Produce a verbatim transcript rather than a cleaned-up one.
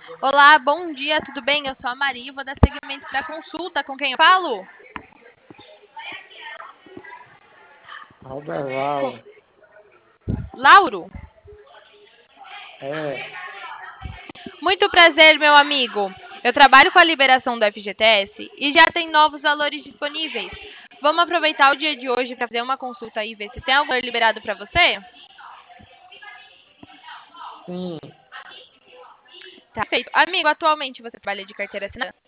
Olá, bom dia, tudo bem? Eu sou a Maria e vou dar seguimento para a consulta. Com quem eu falo? Com... Alderval, Lauro? é, Muito prazer, meu amigo. Eu trabalho com a liberação do F G T S e já tem novos valores disponíveis. Vamos aproveitar o dia de hoje para fazer uma consulta aí, ver se tem algum valor liberado para você? sim, Tá feito. Amigo, atualmente você trabalha de carteira assinada?